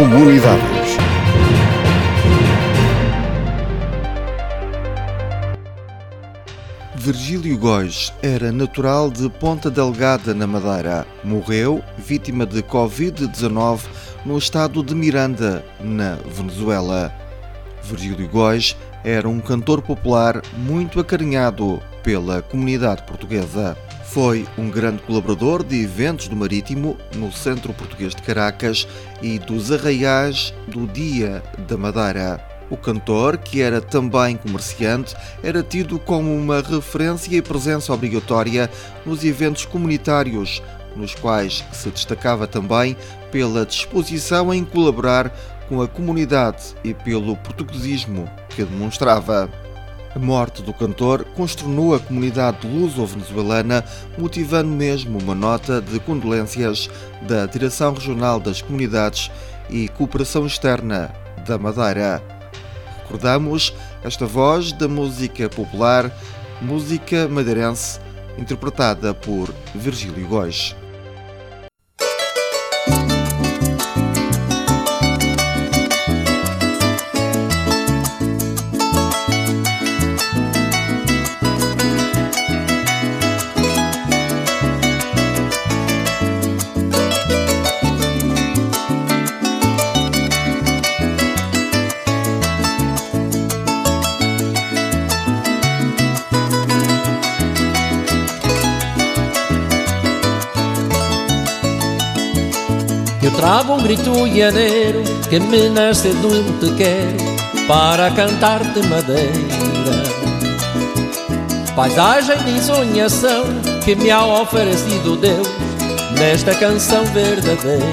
Comunidades. Virgílio Góis era natural de Ponta Delgada, na Madeira. Morreu vítima de Covid-19 no estado de Miranda, na Venezuela. Virgílio Góis era um cantor popular muito acarinhado pela comunidade portuguesa. Foi um grande colaborador de eventos do Marítimo, no Centro Português de Caracas, e dos arraiais do Dia da Madeira. O cantor, que era também comerciante, era tido como uma referência e presença obrigatória nos eventos comunitários, nos quais se destacava também pela disposição em colaborar com a comunidade e pelo portuguesismo que demonstrava. A morte do cantor consternou a comunidade luso-venezuelana, motivando mesmo uma nota de condolências da Direção Regional das Comunidades e Cooperação Externa da Madeira. Recordamos esta voz da música popular, música madeirense, interpretada por Virgílio Góis. Eu trago um grito lhaneiro que me nasce de um te quero para cantar-te madeira. Paisagem de sonhação que me ha oferecido Deus nesta canção verdadeira.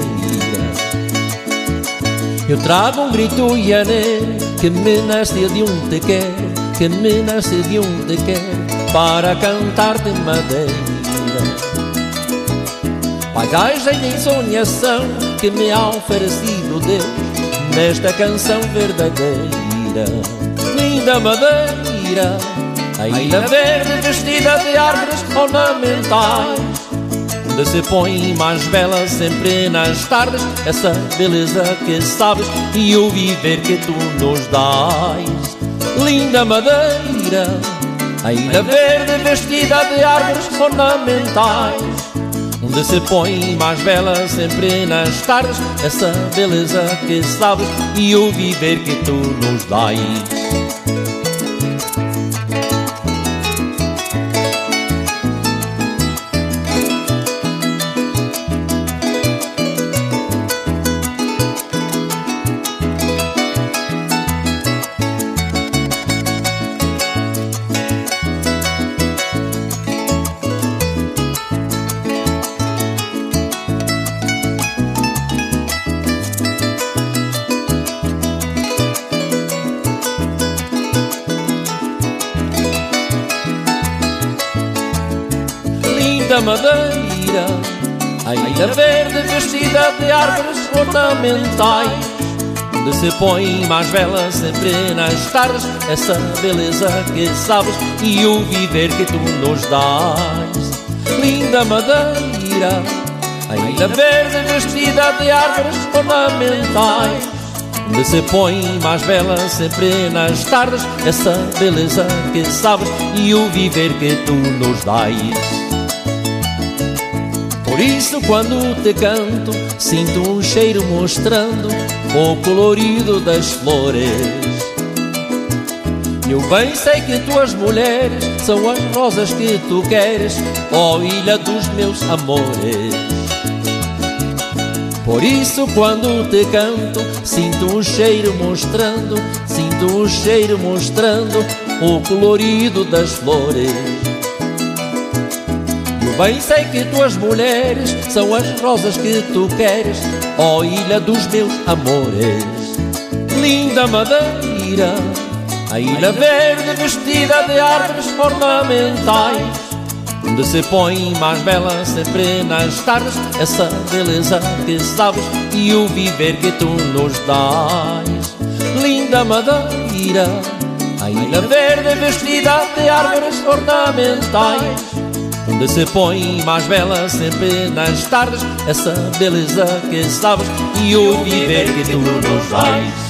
Eu trago um grito lhaneiro que me nasce de um te quero, que me nasce de um te quero para cantar-te madeira. Paisagem de sonhação que me ha oferecido Deus nesta canção verdadeira. Linda madeira, a ilha verde vestida de árvores ornamentais, onde se põe mais bela sempre nas tardes essa beleza que sabes e o viver que tu nos dás. Linda madeira, a ilha verde vestida de árvores ornamentais, onde se põe mais bela sempre nas tardes essa beleza que sabes e o viver que tu nos dás. Linda madeira, a ilha verde vestida de árvores ornamentais, onde se põe mais bela sempre nas tardes essa beleza que sabes e o viver que tu nos dás. Linda madeira, a ilha verde vestida de árvores ornamentais, onde se põe mais bela sempre nas tardes essa beleza que sabes e o viver que tu nos dás. Por isso quando te canto sinto um cheiro mostrando o colorido das flores. Eu bem sei que tuas mulheres são as rosas que tu queres, ó ilha dos meus amores. Por isso quando te canto sinto um cheiro mostrando, sinto um cheiro mostrando o colorido das flores. Bem sei que tuas mulheres são as rosas que tu queres, ó ilha dos meus amores. Linda madeira, a ilha verde vestida de árvores ornamentais, onde se põe mais bela sempre nas tardes essa beleza que sabes e o viver que tu nos dás. Linda madeira, a ilha verde vestida de árvores ornamentais, onde se põe mais bela sempre nas tardes essa beleza que sabes e o viver que tu nos dás.